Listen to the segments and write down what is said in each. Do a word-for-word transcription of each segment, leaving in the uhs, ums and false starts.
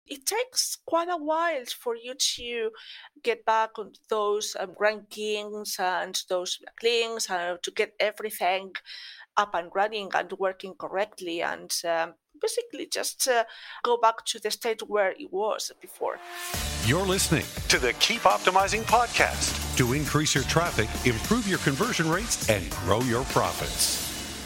it takes quite a while for you to get back on those um, rankings and those links uh, to get everything up and running and working correctly, and um, basically just uh, go back to the state where it was before. You're listening to the Keep Optimizing podcast to increase your traffic, improve your conversion rates, and grow your profits.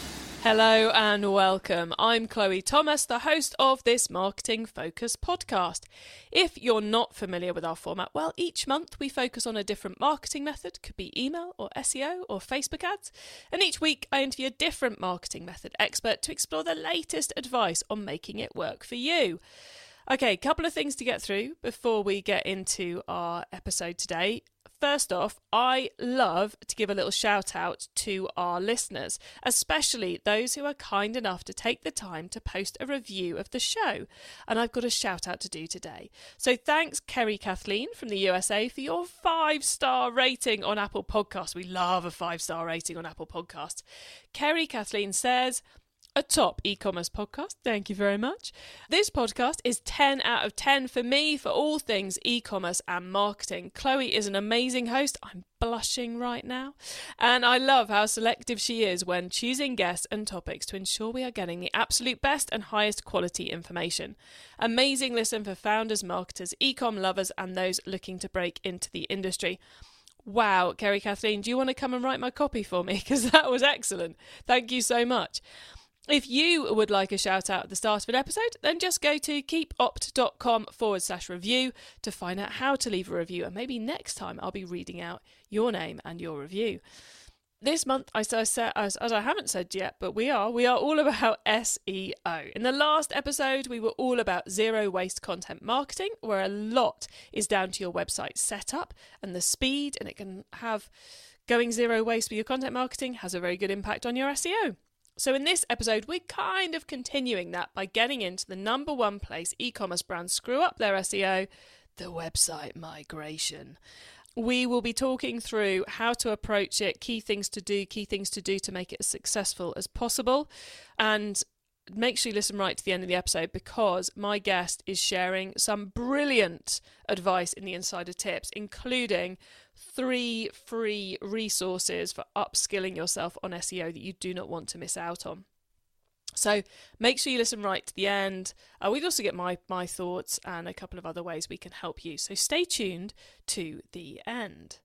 Hello and welcome. I'm Chloe Thomas, the host of this Marketing Focus podcast. If you're not familiar with our format, well, each month we focus on a different marketing method, could be email or S E O or Facebook ads, and each week I interview a different marketing method expert to explore the latest advice on making it work for you. Okay, a couple of things to get through before we get into our episode today. First off, I love to give a little shout out to our listeners, especially those who are kind enough to take the time to post a review of the show. And I've got a shout out to do today. So thanks, Kerry Kathleen from the U S A, for your five-star rating on Apple Podcasts. We love a five-star rating on Apple Podcasts. Kerry Kathleen says, a top e-commerce podcast. Thank you very much. This podcast is ten out of ten for me for all things e-commerce and marketing. Chloe is an amazing host. I'm blushing right now. And I love how selective she is when choosing guests and topics to ensure we are getting the absolute best and highest quality information. Amazing listen for founders, marketers, e-com lovers, and those looking to break into the industry. Wow, Kerry Kathleen, do you want to come and write my copy for me? Because that was excellent. Thank you so much. If you would like a shout out at the start of an episode, then just go to keepopt.com forward slash review to find out how to leave a review. And maybe next time I'll be reading out your name and your review. This month, as I, said, as, as I haven't said yet, but we are, we are all about S E O. In the last episode, we were all about zero waste content marketing, where a lot is down to your website setup and the speed, and it can have going zero waste with your content marketing has a very good impact on your S E O. So in this episode, we're kind of continuing that by getting into the number one place e-commerce brands screw up their S E O, the website migration. We will be talking through how to approach it, key things to do, key things to do to make it as successful as possible. And make sure you listen right to the end of the episode, because my guest is sharing some brilliant advice in the Insider Tips, including three free resources for upskilling yourself on S E O that you do not want to miss out on. So make sure you listen right to the end. Uh, we'd also get my, my thoughts and a couple of other ways we can help you. So stay tuned to the end.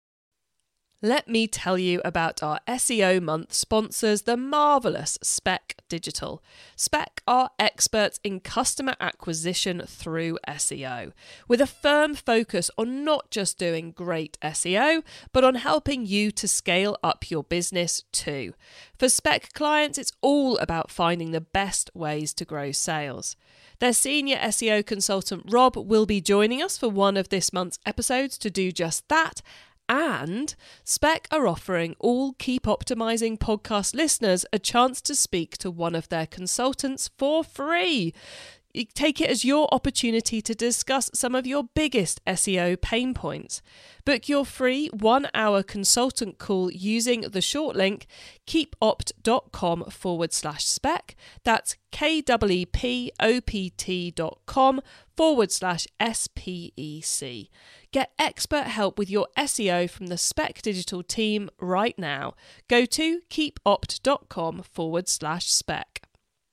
Let me tell you about our S E O month sponsors, the marvellous Spec Digital. Spec are experts in customer acquisition through S E O, with a firm focus on not just doing great S E O, but on helping you to scale up your business too. For Spec clients, it's all about finding the best ways to grow sales. Their senior S E O consultant, Rob, will be joining us for one of this month's episodes to do just that. And Spec are offering all Keep Optimizing podcast listeners a chance to speak to one of their consultants for free. You take it as your opportunity to discuss some of your biggest S E O pain points. Book your free one-hour consultant call using the short link keepopt.com forward slash spec. That's K-E-E-P-O-P-T.com forward slash S-P-E-C. Get expert help with your S E O from the Spec Digital team right now. Go to keepopt.com forward slash spec.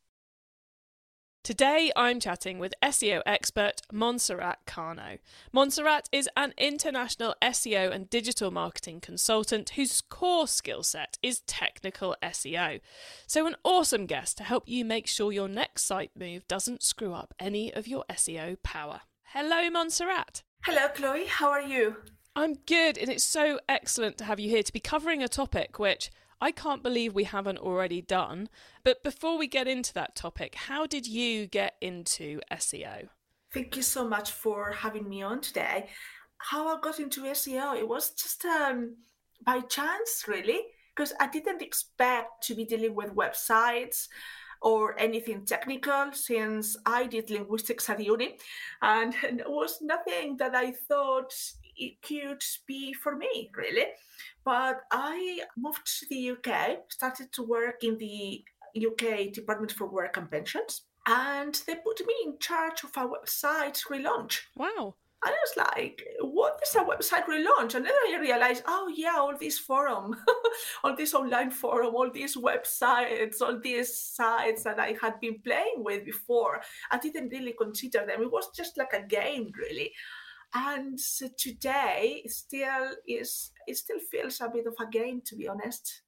Today I'm chatting with S E O expert Montserrat Cano. Montserrat is an international S E O and digital marketing consultant whose core skill set is technical S E O. So an awesome guest to help you make sure your next site move doesn't screw up any of your S E O power. Hello, Montserrat. Hello, Chloe. How are you? I'm good, and it's so excellent to have you here to be covering a topic which I can't believe we haven't already done. But before we get into that topic, how did you get into S E O? Thank you so much for having me on today. How I got into S E O, it was just um, by chance, really, because I didn't expect to be dealing with websites or anything technical, since I did linguistics at uni, and it was nothing that I thought it could be for me, really. But I moved to the U K, started to work in the U K Department for Work and Pensions. and they put me in charge of a website relaunch. Wow. And I was like, what is a website relaunch? And then I realized, oh yeah, all these forum, all this online forum, all these websites, all these sites that I had been playing with before. I didn't really consider them. It was just like a game, really. And so today it still is, it still feels a bit of a game, to be honest.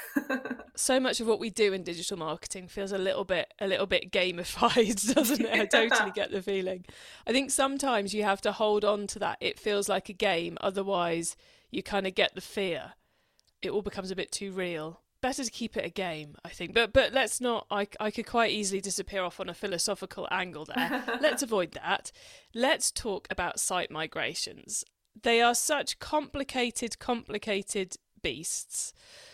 So much of what we do in digital marketing feels a little bit a little bit gamified, doesn't it? I totally get the feeling. I think sometimes you have to hold on to that. It feels like a game, otherwise you kind of get the fear. It all becomes a bit too real. Better to keep it a game, I think. But but let's not, I, I could quite easily disappear off on a philosophical angle there. Let's avoid that. Let's talk about site migrations. They are such complicated, complicated beasts.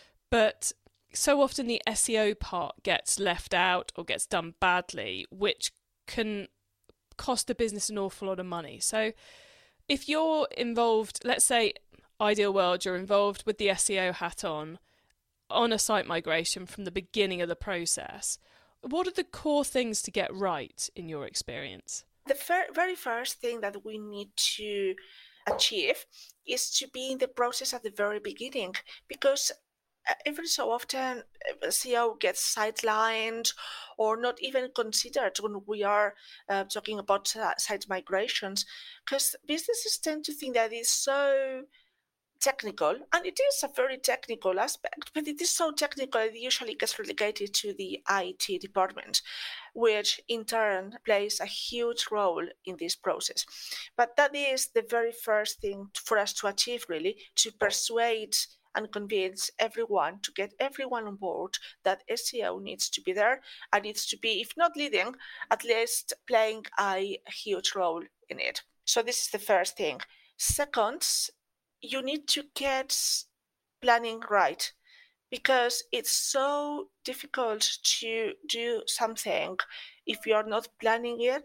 But so often the S E O part gets left out or gets done badly, which can cost the business an awful lot of money. So if you're involved, let's say, ideal world, you're involved with the S E O hat on, on a site migration from the beginning of the process, what are the core things to get right in your experience? The fir- very first thing that we need to achieve is to be in the process at the very beginning, because every so often S E O gets sidelined or not even considered when we are uh, talking about uh, site migrations, because businesses tend to think that it's so technical, and it is a very technical aspect, but it is so technical it usually gets relegated to the I T department, which in turn plays a huge role in this process. But that is the very first thing for us to achieve, really, to persuade and convince everyone, to get everyone on board, that S E O needs to be there and needs to be, if not leading, at least playing a huge role in it. So this is the first thing. Second, you need to get planning right, because it's so difficult to do something if you're not planning it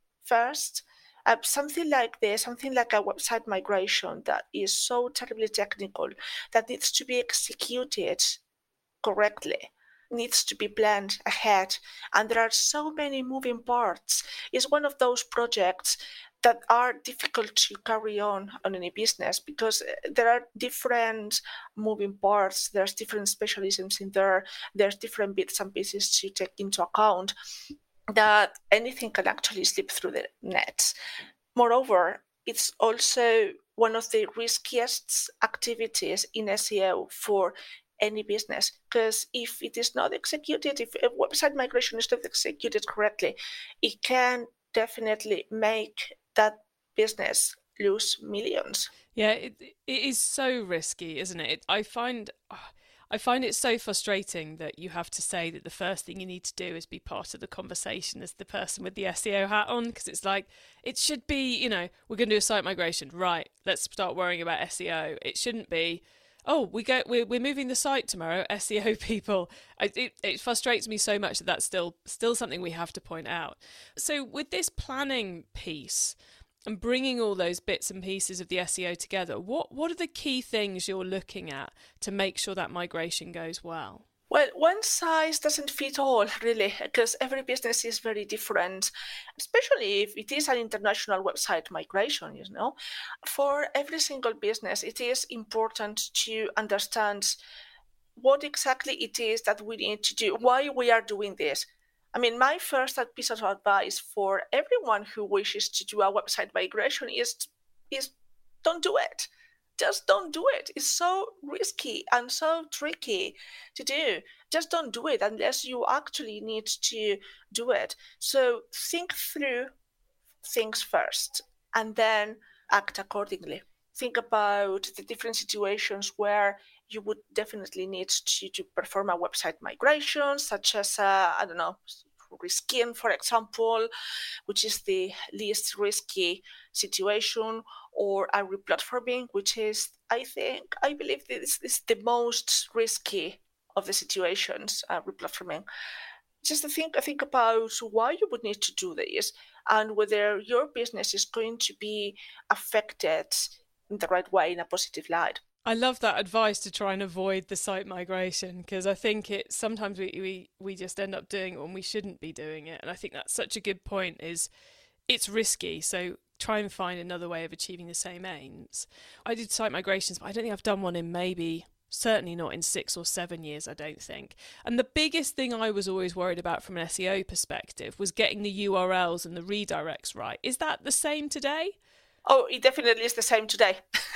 first. Uh, something like this, something like a website migration that is so terribly technical, that needs to be executed correctly, needs to be planned ahead, and there are so many moving parts. It's one of those projects that are difficult to carry on on any business, because there are different moving parts, there's different specialisms in there, there's different bits and pieces to take into account, that anything can actually slip through the net. Moreover, it's also one of the riskiest activities in S E O for any business, because if it is not executed, if a website migration is not executed correctly, it can definitely make that business lose millions. Yeah, it, it is so risky, isn't it? I find... Oh, I find it so frustrating that you have to say that the first thing you need to do is be part of the conversation as the person with the S E O hat on, because it's like, it should be, you know, we're going to do a site migration, right, let's start worrying about S E O. It shouldn't be, oh, we go, we're, we're moving the site tomorrow, S E O people. I, it, it frustrates me so much that that's still, still something we have to point out. So with this planning piece, and bringing all those bits and pieces of the S E O together, what, what are the key things you're looking at to make sure that migration goes well? Well, one size doesn't fit all, really, because every business is very different, especially if it is an international website migration, you know. For every single business, it is important to understand what exactly it is that we need to do, why we are doing this. I mean, my first piece of advice for everyone who wishes to do a website migration is, is don't do it. Just don't do it. It's so risky and so tricky to do. Just don't do it unless you actually need to do it. So think through things first and then act accordingly. Think about the different situations where you would definitely need to, to perform a website migration, such as, uh, I don't know, Reskin, for example, which is the least risky situation, or a replatforming, which is, I think, I believe this is the most risky of the situations, uh, replatforming. Just to think, think about why you would need to do this and whether your business is going to be affected in the right way, in a positive light. I love that advice to try and avoid the site migration, because I think it sometimes we, we, we just end up doing it when we shouldn't be doing it. And I think that's such a good point, is it's risky. So try and find another way of achieving the same aims. I did site migrations, but I don't think I've done one in maybe, certainly not in six or seven years, I don't think. And the biggest thing I was always worried about from an S E O perspective was getting the U R Ls and the redirects right. Is that the same today? Oh, it definitely is the same today.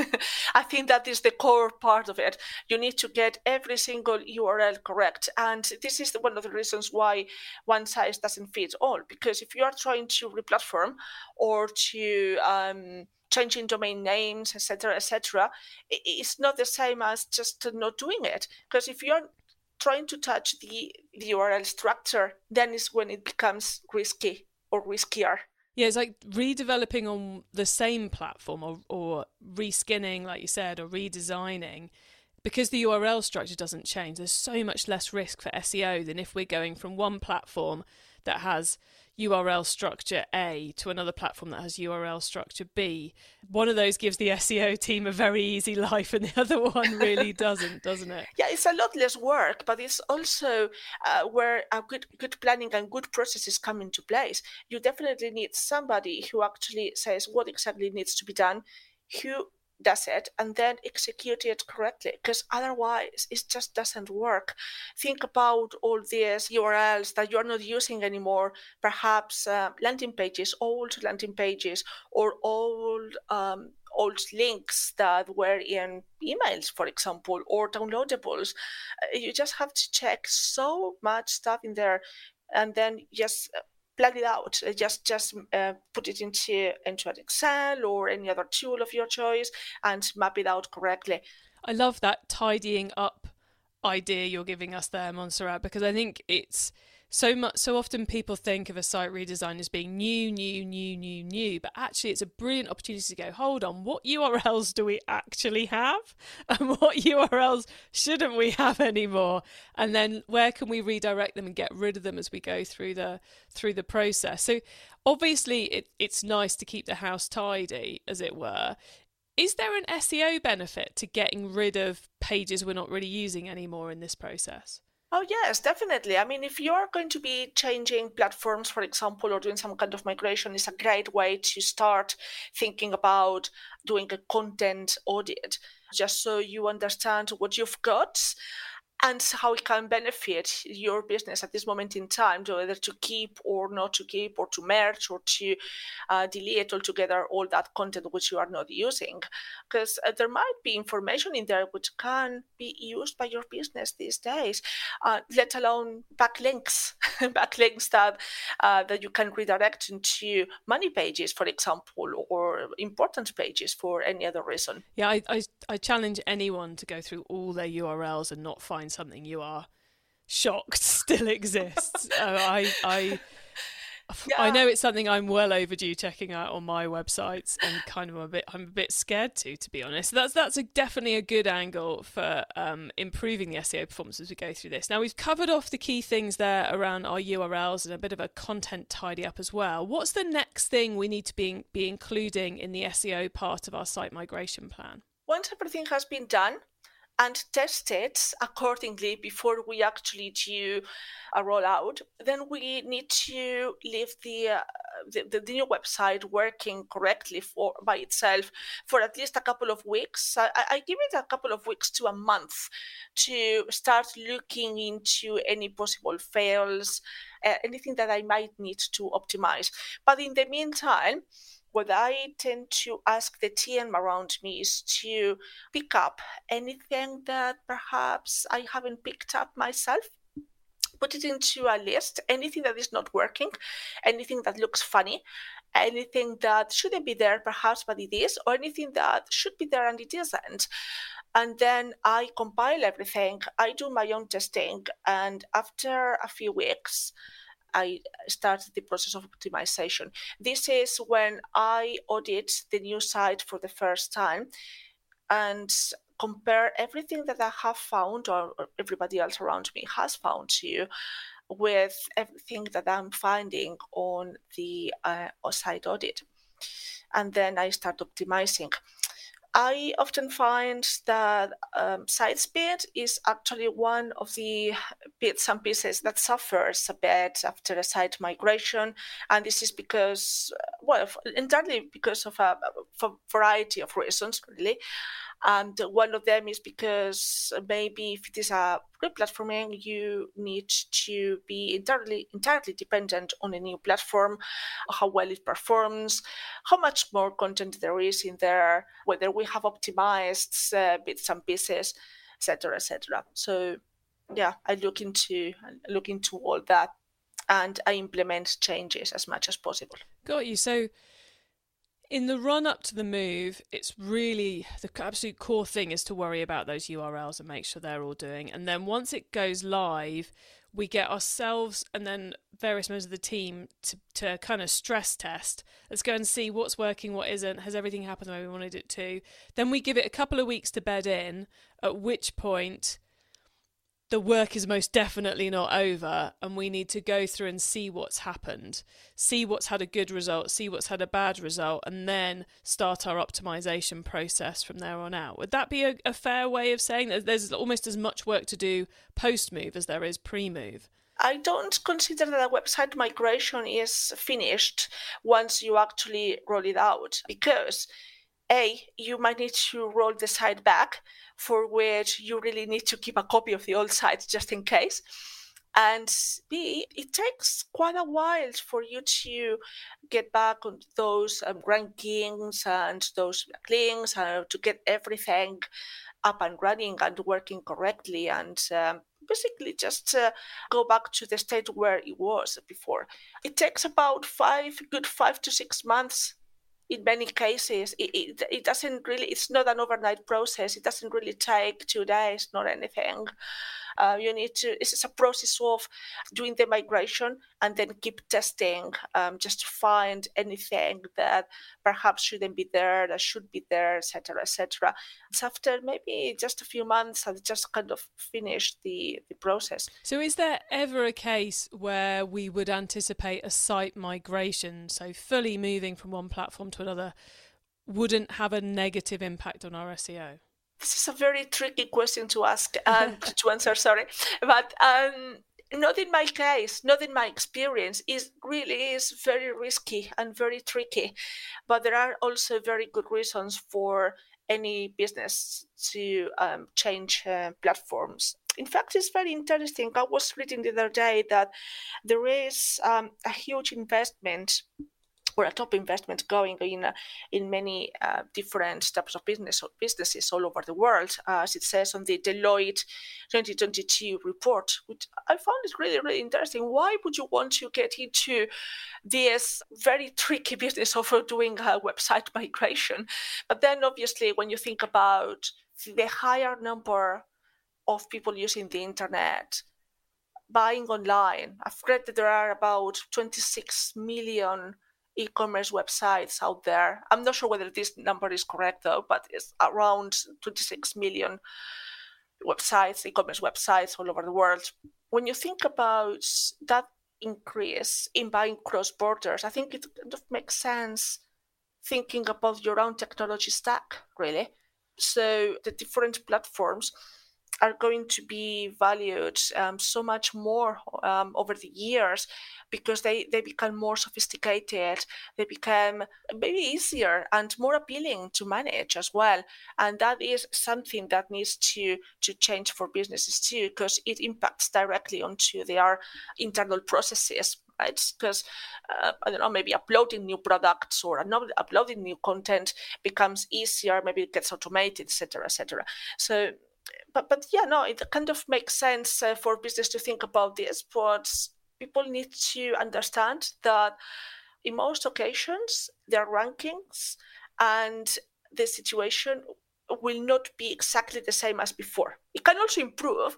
I think that is the core part of it. You need to get every single U R L correct. And this is one of the reasons why one size doesn't fit all. Because if you are trying to replatform or to um, changing domain names, et cetera, et cetera, it's not the same as just not doing it. Because if you're trying to touch the, the U R L structure, then is when it becomes risky or riskier. Yeah, it's like redeveloping on the same platform or, or reskinning, like you said, or redesigning. Because the U R L structure doesn't change, there's so much less risk for S E O than if we're going from one platform that has U R L structure A to another platform that has U R L structure B. One of those gives the S E O team a very easy life and the other one really doesn't, doesn't it? Yeah, it's a lot less work, but it's also uh, where a good good planning and good processes come into place. You definitely need somebody who actually says what exactly needs to be done, who does it, and then execute it correctly, because otherwise it just doesn't work. Think about all these U R Ls that you're not using anymore, perhaps uh, landing pages, old landing pages, or old um, old links that were in emails, for example, or downloadables. Uh, you just have to check so much stuff in there, and then just plan it out. Just just uh, put it into into an Excel or any other tool of your choice and map it out correctly. I love that tidying up idea you're giving us there, Montserrat, because I think it's so much. So often people think of a site redesign as being new, new, new, new, new, but actually it's a brilliant opportunity to go, hold on, what U R Ls do we actually have, and what U R Ls shouldn't we have anymore? And then where can we redirect them and get rid of them as we go through the through the process? So obviously it, it's nice to keep the house tidy, as it were. Is there an S E O benefit to getting rid of pages we're not really using anymore in this process? Oh, yes, definitely. I mean, if you're going to be changing platforms, for example, or doing some kind of migration, it's a great way to start thinking about doing a content audit, just so you understand what you've got and how it can benefit your business at this moment in time, to whether to keep or not to keep, or to merge, or to uh, delete altogether all that content which you are not using. Because uh, there might be information in there which can be used by your business these days, uh, let alone backlinks, backlinks that uh, that you can redirect into money pages, for example, or important pages for any other reason. Yeah, I, I, I challenge anyone to go through all their U R Ls and not find something you are shocked still exists. uh, I I yeah. I know it's something I'm well overdue checking out on my websites, and kind of a bit I'm a bit scared to, to be honest. That's that's a, definitely a good angle for um, improving the S E O performance as we go through this. Now we've covered off the key things there around our U R Ls and a bit of a content tidy up as well. What's the next thing we need to be be including in the S E O part of our site migration plan? Once everything has been done and tested accordingly before we actually do a rollout, then we need to leave the, uh, the, the new website working correctly for by itself for at least a couple of weeks. I, I give it a couple of weeks to a month to start looking into any possible fails, uh, anything that I might need to optimize. But in the meantime, what I tend to ask the team around me is to pick up anything that perhaps I haven't picked up myself, put it into a list, anything that is not working, anything that looks funny, anything that shouldn't be there perhaps, but it is, or anything that should be there and it isn't. And then I compile everything, I do my own testing, and after a few weeks, I started the process of optimization. This is when I audit the new site for the first time and compare everything that I have found, or everybody else around me has found too, with everything that I'm finding on the uh, site audit. And then I start optimizing. I often find that um, site speed is actually one of the bits and pieces that suffers a bit after a site migration. And this is because, well, entirely because of a, a variety of reasons, really. And one of them is because maybe if it is a replatforming, you need to be entirely entirely dependent on a new platform, how well it performs, how much more content there is in there, whether we have optimized uh, bits and pieces, et cetera, et cetera. So, yeah, I look into I look into all that, and I implement changes as much as possible. Got you. So, in the run up to the move, it's really the absolute core thing is to worry about those U R Ls and make sure they're all doing. And then once it goes live, we get ourselves and then various members of the team to, to kind of stress test. Let's go and see what's working, what isn't. Has everything happened the way we wanted it to? Then we give it a couple of weeks to bed in, at which point the work is most definitely not over, and we need to go through and see what's happened, see what's had a good result, see what's had a bad result, and then start our optimization process from there on out. Would that be a, a fair way of saying that there's almost as much work to do post-move as there is pre-move? I don't consider that a website migration is finished once you actually roll it out, because A, you might need to roll the site back, for which you really need to keep a copy of the old site just in case. And B, it takes quite a while for you to get back on those um, rankings and those links uh, to get everything up and running and working correctly, and um, basically just uh, go back to the state where it was before. It takes about five, good five to six months. In many cases, it, it, it doesn't really, it's not an overnight process. It doesn't really take two days, not anything. Uh, you need to, this is a process of doing the migration and then keep testing um, just to find anything that perhaps shouldn't be there, that should be there, et cetera, et cetera. It's after maybe just a few months, I've just kind of finished the, the process. So is there ever a case where we would anticipate a site migration, so fully moving from one platform to another, wouldn't have a negative impact on our S E O? This is a very tricky question to ask and to answer, sorry. But um, not in my case, not in my experience. It really is very risky and very tricky. But there are also very good reasons for any business to um, change uh, platforms. In fact, it's very interesting. I was reading the other day that there is um, a huge investment or a top investment going in uh, in many uh, different types of business or businesses all over the world, uh, as it says on the Deloitte twenty twenty-two report, which I found it really, really interesting. Why would you want to get into this very tricky business of doing a website migration? But then obviously when you think about the higher number of people using the internet, buying online, I've read that there are about twenty-six million e-commerce websites out there. I'm not sure whether this number is correct though, but it's around twenty-six million websites, e-commerce websites all over the world. When you think about that increase in buying cross borders, I think it kind of makes sense thinking about your own technology stack, really. So the different platforms are going to be valued um, so much more um, over the years, because they, they become more sophisticated, they become maybe easier and more appealing to manage as well. And that is something that needs to, to change for businesses too, because it impacts directly onto their internal processes. Right? Because, uh, I don't know, maybe uploading new products or uploading new content becomes easier, maybe it gets automated, et cetera, et cetera. So, But but yeah, no, it kind of makes sense uh, for business to think about this, but people need to understand that in most occasions, their rankings and the situation will not be exactly the same as before. It can also improve,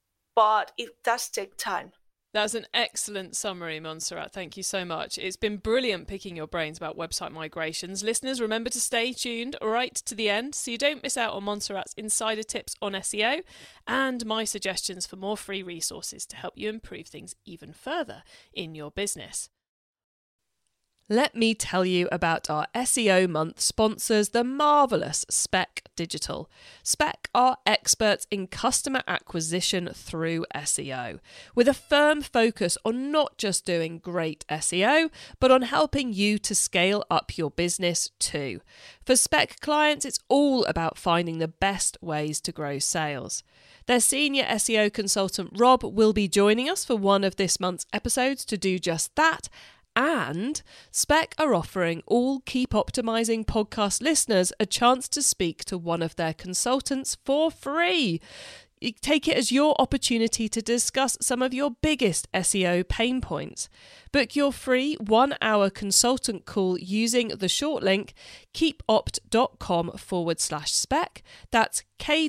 but it does take time. That's an excellent summary, Montserrat. Thank you so much. It's been brilliant picking your brains about website migrations. Listeners, remember to stay tuned right to the end so you don't miss out on Montserrat's insider tips on S E O and my suggestions for more free resources to help you improve things even further in your business. let me tell you about our S E O month sponsors, the marvellous Spec Digital. Spec are experts in customer acquisition through S E O, with a firm focus on not just doing great S E O, but on helping you to scale up your business too. For Spec clients, it's all about finding the best ways to grow sales. Their senior S E O consultant Rob will be joining us for one of this month's episodes to do just that. And Spec are offering all Keep Optimizing podcast listeners a chance to speak to one of their consultants for free. You take it as your opportunity to discuss some of your biggest S E O pain points. Book your free one-hour consultant call using the short link keepopt.com forward slash spec. That's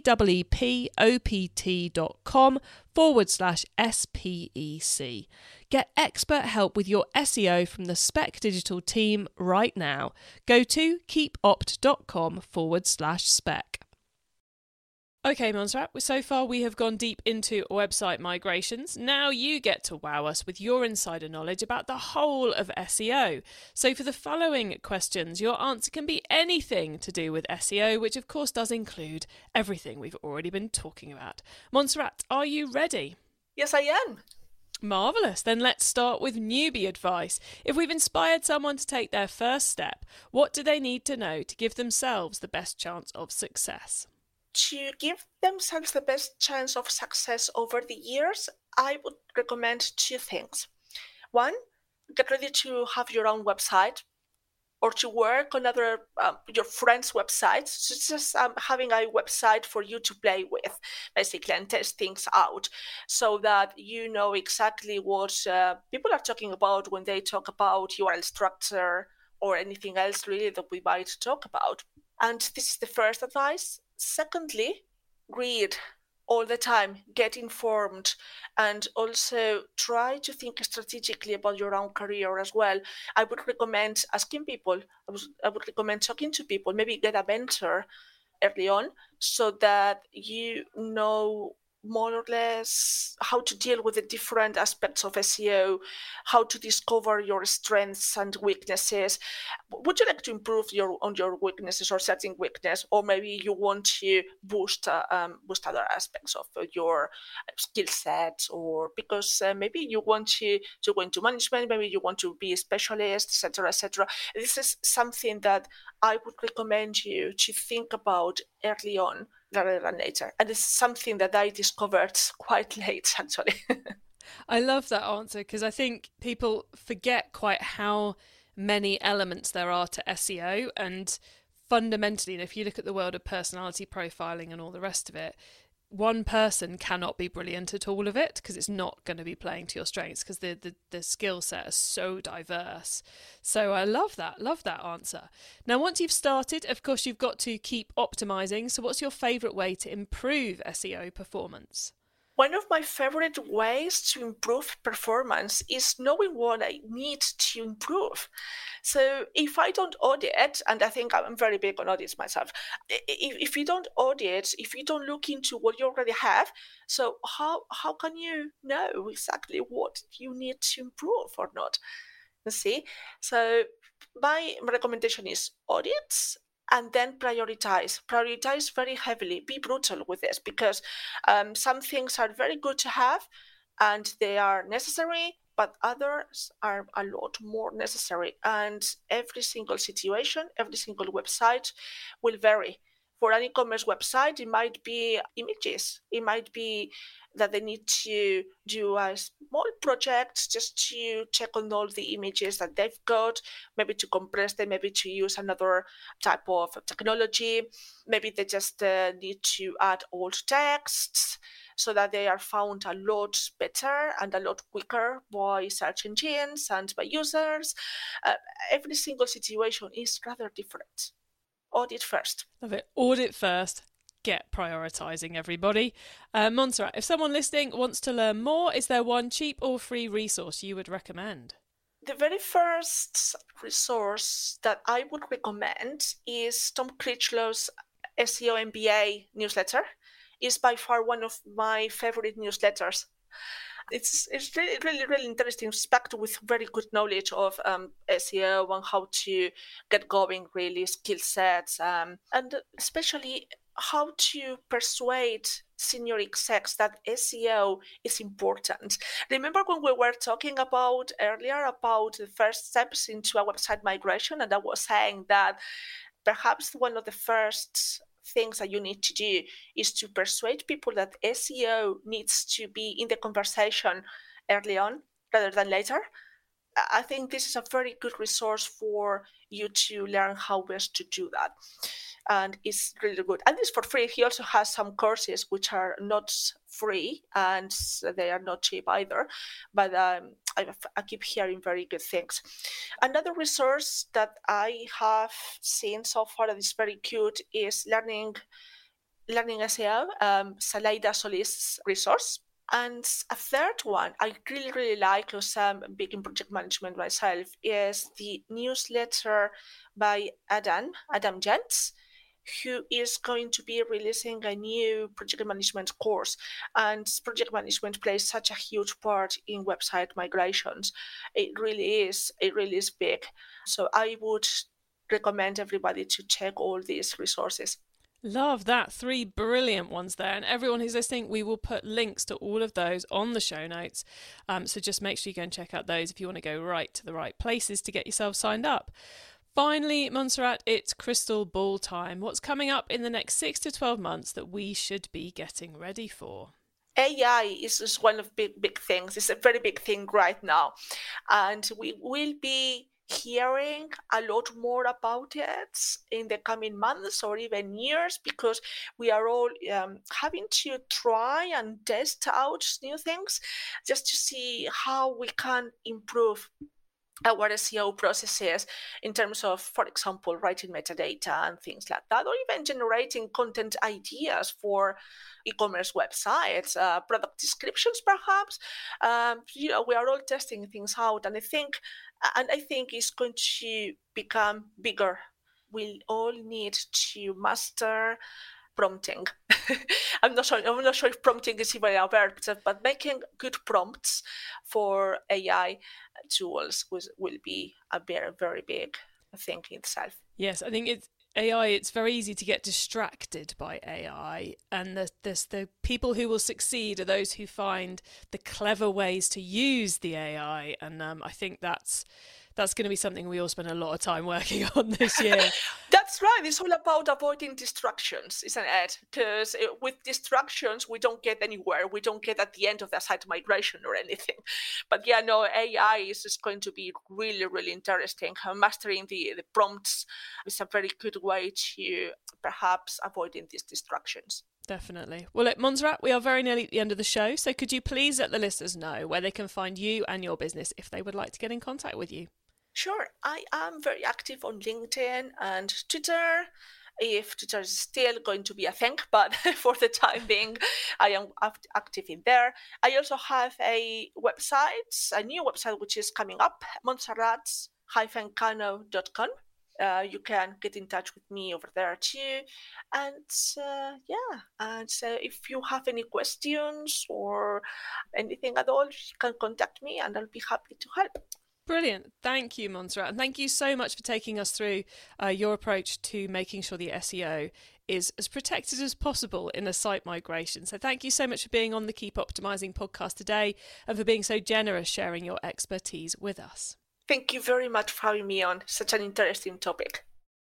K-E-E-P-O-P-T.com forward slash S-P-E-C. Get expert help with your S E O from the Spec Digital team right now. Go to keepopt.com forward slash spec. Okay, Montserrat, so far we have gone deep into website migrations. Now you get to wow us with your insider knowledge about the whole of S E O. So for the following questions, your answer can be anything to do with S E O, which of course does include everything we've already been talking about. Montserrat, are you ready? Yes, I am. Marvellous. Then let's start with newbie advice. If we've inspired someone to take their first step, what do they need to know to give themselves the best chance of success? To give themselves the best chance of success over the years, I would recommend two things. One, get ready to have your own website or to work on other um, your friends' websites. So just um, having a website for you to play with, basically, and test things out so that you know exactly what uh, people are talking about when they talk about U R L structure or anything else really that we might talk about. And this is the first advice. Secondly, read all the time, get informed, and also try to think strategically about your own career as well. I would recommend asking people, I would, I would recommend talking to people, maybe get a mentor early on so that you know more or less how to deal with the different aspects of S E O, how to discover your strengths and weaknesses. Would you like to improve your on your weaknesses or certain weakness, or maybe you want to boost uh, um, boost other aspects of your skill set, or because uh, maybe you want to, to go into management, maybe you want to be a specialist, et cetera, et cetera. This is something that I would recommend you to think about early on rather than later. And it's something that I discovered quite late, actually. I love that answer because I think people forget quite how many elements there are to S E O. And fundamentally, if you look at the world of personality profiling and all the rest of it, one person cannot be brilliant at all of it because it's not going to be playing to your strengths because the, the, the skill set is so diverse. So I love that, love that answer. Now, once you've started, of course, you've got to keep optimizing. So what's your favourite way to improve S E O performance? One of my favorite ways to improve performance is knowing what I need to improve. So if I don't audit, and I think I'm very big on audits myself, if, if you don't audit, if you don't look into what you already have, so how how can you know exactly what you need to improve or not? You see? So my recommendation is audits. And then prioritize. Prioritize very heavily. Be brutal with this because um, some things are very good to have and they are necessary, but others are a lot more necessary. And every single situation, every single website will vary. For an e-commerce website, it might be images. It might be that they need to do a small project just to check on all the images that they've got, maybe to compress them, maybe to use another type of technology. Maybe they just uh, need to add alt texts so that they are found a lot better and a lot quicker by search engines and by users. Uh, every single situation is rather different. Audit first. Love it. Audit first. Get prioritising, everybody. Uh, Montserrat, if someone listening wants to learn more, is there one cheap or free resource you would recommend? The very first resource that I would recommend is Tom Critchlow's S E O M B A newsletter. It's by far one of my favorite newsletters. It's it's really, really, really interesting, respect with very good knowledge of um, S E O and how to get going, really, skill sets, um, and especially how to persuade senior execs that S E O is important. Remember when we were talking about earlier about the first steps into a website migration, and I was saying that perhaps one of the first things that you need to do is to persuade people that S E O needs to be in the conversation early on rather than later. I think this is a very good resource for you to learn how best to do that. And it's really good. And it's for free. He also has some courses which are not free and they are not cheap either. But um, I, I keep hearing very good things. Another resource that I have seen so far that is very cute is Learning Learning S E O, um, Salaida Solis resource. And a third one I really, really like, because I'm big in project management myself, is the newsletter by Adam, Adam Jentz, who is going to be releasing a new project management course. And project management plays such a huge part in website migrations. It really is, it really is big. So I would recommend everybody to check all these resources. Love that. Three brilliant ones there. And everyone who's listening, we will put links to all of those on the show notes. Um, so just make sure you go and check out those if you want to go right to the right places to get yourself signed up. Finally, Montserrat, it's crystal ball time. What's coming up in the next six to twelve months that we should be getting ready for? A I is, is one of big, big things. It's a very big thing right now. And we will be hearing a lot more about it in the coming months or even years, because we are all um, having to try and test out new things just to see how we can improve our S E O processes in terms of, for example, writing metadata and things like that, or even generating content ideas for e-commerce websites, uh, product descriptions, perhaps. Um, you know, we are all testing things out, and I think, and I think it's going to become bigger. We all need to master prompting. I'm not sure. I'm not sure if prompting is even a verb, but making good prompts for A I tools was, will be a very, very big thing in itself. Yes, I think it's A I. It's very easy to get distracted by A I, and the, the the people who will succeed are those who find the clever ways to use the A I, and um, I think that's. That's going to be something we all spend a lot of time working on this year. That's right. It's all about avoiding distractions, isn't it? Because with distractions, we don't get anywhere. We don't get at the end of the site migration or anything. But yeah, no, A I is just going to be really, really interesting. Mastering the, the prompts is a very good way to perhaps avoiding these distractions. Definitely. Well, look, Montserrat, we are very nearly at the end of the show. So could you please let the listeners know where they can find you and your business if they would like to get in contact with you? Sure. I am very active on LinkedIn and Twitter, if Twitter is still going to be a thing, but for the time being, I am active in there. I also have a website, a new website, which is coming up, montserrat dash cano dot com. Uh, you can get in touch with me over there too. And uh, yeah, and so if you have any questions or anything at all, you can contact me and I'll be happy to help. Brilliant. Thank you, Montserrat. And thank you so much for taking us through uh, your approach to making sure the S E O is as protected as possible in a site migration. So thank you so much for being on the Keep Optimizing podcast today and for being so generous sharing your expertise with us. Thank you very much for having me on. Such an interesting topic.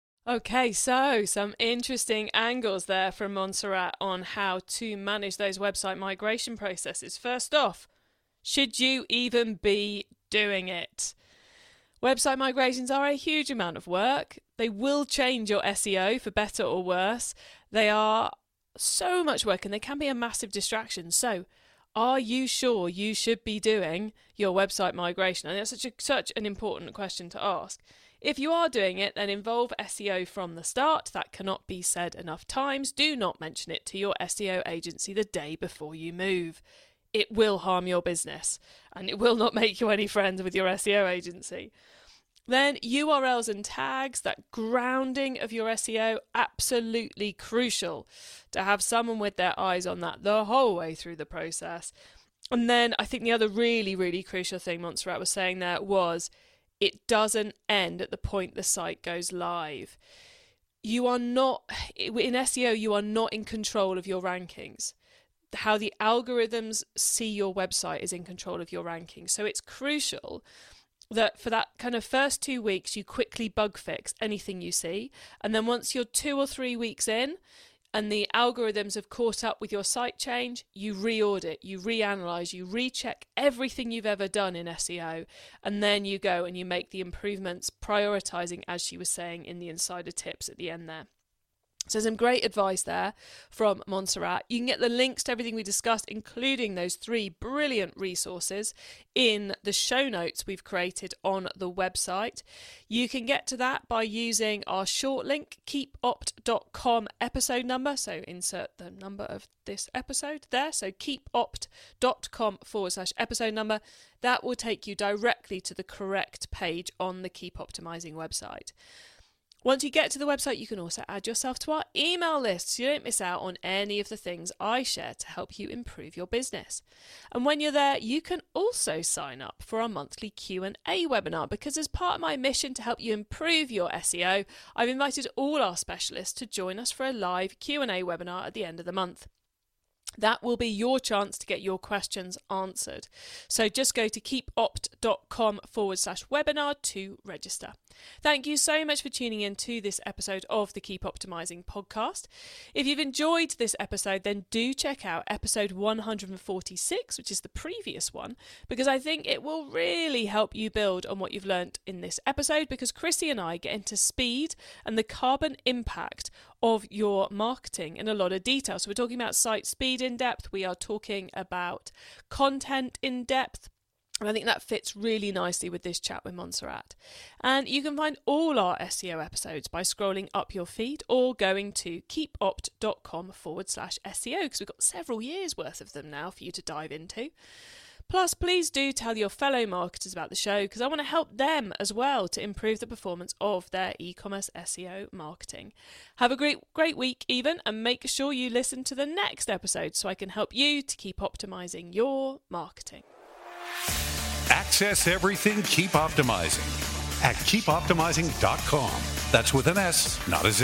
Okay, so some interesting angles there from Montserrat on how to manage those website migration processes. First off, should you even be doing it? Website migrations are a huge amount of work. They will change your S E O for better or worse. They are so much work and they can be a massive distraction. So are you sure you should be doing your website migration? And that's such a, such an important question to ask. If you are doing it, then involve S E O from the start. That cannot be said enough times. Do not mention it to your S E O agency the day before you move. It will harm your business and it will not make you any friends with your S E O agency. Then U R Ls and tags, that grounding of your S E O, absolutely crucial to have someone with their eyes on that the whole way through the process. And then I think the other really, really crucial thing Montserrat was saying there was it doesn't end at the point the site goes live. You are not, in S E O, you are not in control of your rankings. How the algorithms see your website is in control of your rankings. So it's crucial that for that kind of first two weeks, you quickly bug fix anything you see. And then once you're two or three weeks in, and the algorithms have caught up with your site change, you re-audit, you reanalyze, you recheck everything you've ever done in S E O, and then you go and you make the improvements, prioritizing, as she was saying in the insider tips at the end there. So some great advice there from Montserrat. You can get the links to everything we discussed, including those three brilliant resources, in the show notes we've created on the website. You can get to that by using our short link, keep opt dot com episode number. So insert the number of this episode there. So keep opt dot com forward slash episode number. That will take you directly to the correct page on the Keep Optimizing website. Once you get to the website, you can also add yourself to our email list so you don't miss out on any of the things I share to help you improve your business. And when you're there, you can also sign up for our monthly Q and A webinar, because as part of my mission to help you improve your S E O, I've invited all our specialists to join us for a live Q and A webinar at the end of the month. That will be your chance to get your questions answered. So just go to keep opt dot com forward slash webinar to register. Thank you so much for tuning in to this episode of the Keep Optimizing podcast. If you've enjoyed this episode, then do check out episode one hundred forty-six, which is the previous one, because I think it will really help you build on what you've learned in this episode, because Chrissy and I get into speed and the carbon impact of your marketing in a lot of detail. So we're talking about site speed in depth. We are talking about content in depth. And I think that fits really nicely with this chat with Montserrat. And you can find all our S E O episodes by scrolling up your feed or going to keep opt dot com forward slash S E O, because we've got several years worth of them now for you to dive into. Plus, please do tell your fellow marketers about the show, because I want to help them as well to improve the performance of their e-commerce S E O marketing. Have a great, great week even, and make sure you listen to the next episode so I can help you to keep optimizing your marketing. Access everything Keep Optimizing at keep optimizing dot com. That's with an S, not a Z.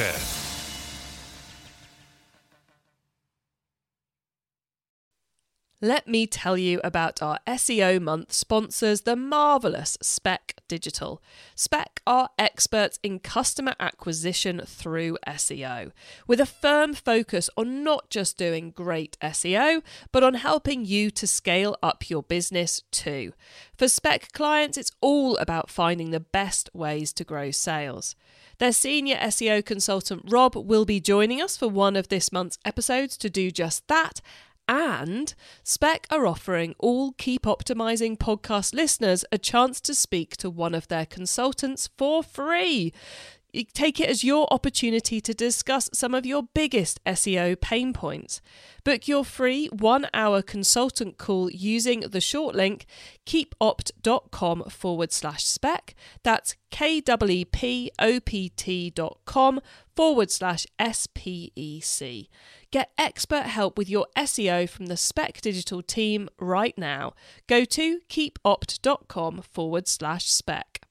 Let me tell you about our S E O month sponsors, the marvellous Spec Digital. Spec are experts in customer acquisition through S E O, with a firm focus on not just doing great S E O, but on helping you to scale up your business too. For Spec clients, it's all about finding the best ways to grow sales. Their senior S E O consultant, Rob, will be joining us for one of this month's episodes to do just that. And Spec are offering all Keep Optimizing podcast listeners a chance to speak to one of their consultants for free. You take it as your opportunity to discuss some of your biggest S E O pain points. Book your free one-hour consultant call using the short link keep opt dot com forward slash spec. That's K-E-E-P-O-P-T dot com forward slash S-P-E-C. Get expert help with your S E O from the Spec Digital team right now. Go to keep opt dot com forward slash spec.